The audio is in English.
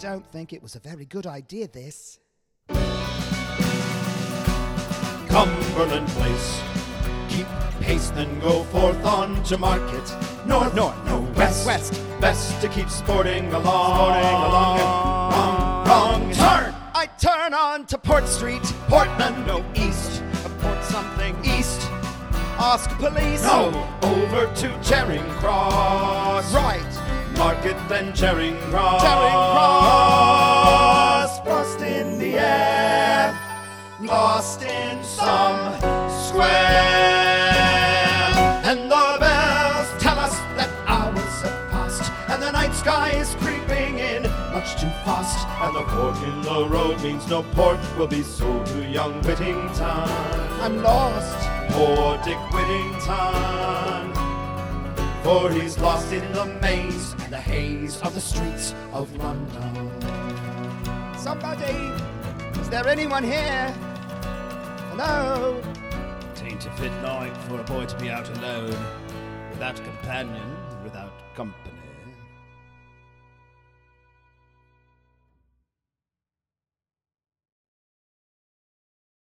don't think it was a very good idea, this. Cumberland Place. Keep pace, then go forth on to market. North, west, best to keep sporting along. Wrong, turn! I turn on to Port Street. Portland, no, east. Port something east. Ask police. No, over to Charing Cross. Right. Market, then Charing Cross. Lost in the air, lost in some square. And the bells tell us that hours have passed, and the night sky is creeping in much too fast. And the fork in the road means no port will be sold to young Whittington. I'm lost. Poor Dick Whittington, for he's lost in the maze and the haze of the streets of London. Somebody, is there anyone here? Hello? Tain't a fit night for a boy to be out alone, without companion, without company.